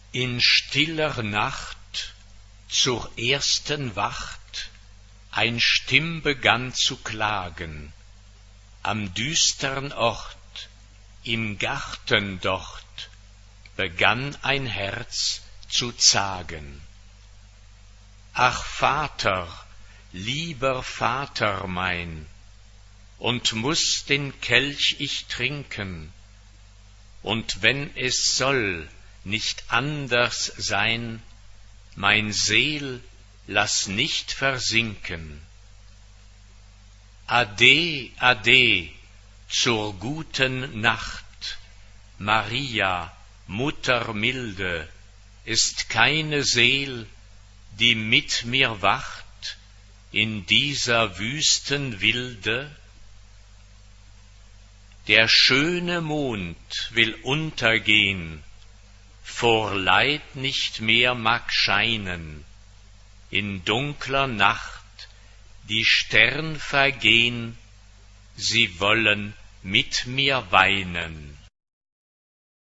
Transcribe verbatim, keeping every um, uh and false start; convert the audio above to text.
In stiller Nacht, zur ersten Wacht, ein Stimm begann zu klagen, am düstern Ort, im Garten dort, begann ein Herz zu zagen. Ach Vater, lieber Vater mein, und muß den Kelch ich trinken, und wenn es soll nicht anders sein, mein Seel lass nicht versinken. Ade, ade, zur guten Nacht, Maria, Mutter milde, ist keine Seel, die mit mir wacht in dieser wüsten Wilde? Der schöne Mond will untergehn, vor Leid nicht mehr mag scheinen, in dunkler Nacht die Stern vergehn, sie wollen mit mir weinen.